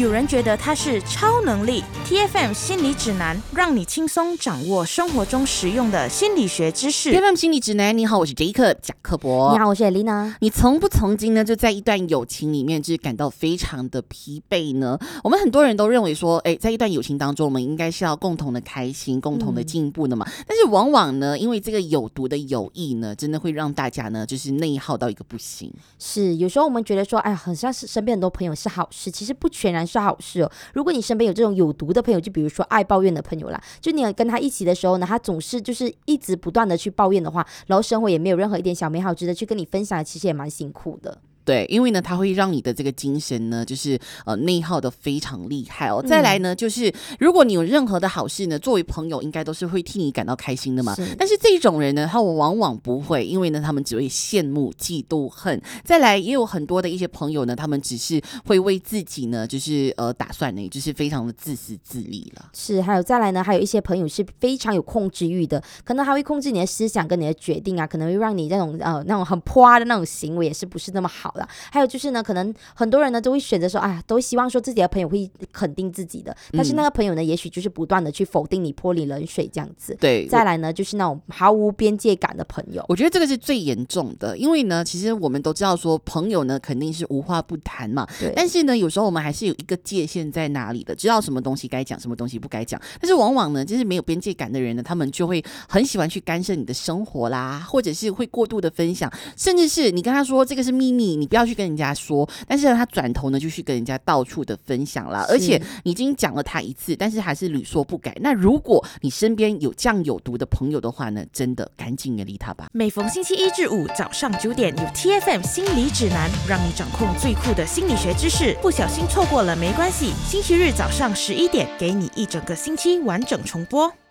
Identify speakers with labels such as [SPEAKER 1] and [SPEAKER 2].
[SPEAKER 1] 有人觉得它是超能力。 TFM 心理指南，让你轻松掌握生活中实用的心理学知识。
[SPEAKER 2] TFM 心理指南，你好，我是 Jacob 贾克伯。
[SPEAKER 3] 你好，我是 Elena。
[SPEAKER 2] 你曾不曾经呢就在一段友情里面就是感到非常的疲惫呢？我们很多人都认为说在一段友情当中我们应该是要共同的开心，共同的进步的嘛，但是往往呢因为这个有毒的友谊呢真的会让大家呢就是内耗到一个不行。
[SPEAKER 3] 是，有时候我们觉得说哎呀，好像是身边很多朋友是好事，其实不全然是好事哦。如果你身边有这种有毒的朋友，就比如说爱抱怨的朋友啦，就你跟他一起的时候呢，他总是就是一直不断的去抱怨的话，然后生活也没有任何一点小美好值得去跟你分享，其实也蛮辛苦的。
[SPEAKER 2] 对，因为呢，它会让你的这个精神呢，就是内耗的非常厉害哦。再来呢，就是如果你有任何的好事呢，作为朋友应该都是会替你感到开心的嘛。但是这种人呢，他往往不会，因为呢，他们只会羡慕、嫉妒、恨。再来，也有很多的一些朋友呢，他们只是会为自己呢，就是打算呢，就是非常的自私自利了。
[SPEAKER 3] 是，还有再来呢，还有一些朋友是非常有控制欲的，可能还会控制你的思想跟你的决定啊，可能会让你那种很泼的那种行为也是不是那么好的。还有就是呢，可能很多人呢都会选择说，哎呀，都希望说自己的朋友会肯定自己的，但是那个朋友呢，也许就是不断的去否定你，泼你冷水这样子。
[SPEAKER 2] 对，
[SPEAKER 3] 再来呢，就是那种毫无边界感的朋友。
[SPEAKER 2] 我觉得这个是最严重的，因为呢，其实我们都知道说，朋友呢肯定是无话不谈嘛，但是呢，有时候我们还是有一个界限在哪里的，知道什么东西该讲，什么东西不该讲。但是往往呢，就是没有边界感的人呢，他们就会很喜欢去干涉你的生活啦，或者是会过度的分享，甚至是你跟他说这个是秘密，你不要去跟人家说，但是他转头呢就去跟人家到处的分享啦，而且你已经讲了他一次，但是还是屡说不改。那如果你身边有这样有毒的朋友的话呢，真的赶紧远离他吧。
[SPEAKER 1] 每逢星期一至五早上9点，有 TFM 心理指南，让你掌控最酷的心理学知识。不小心错过了没关系，星期日早上11点，给你一整个星期完整重播。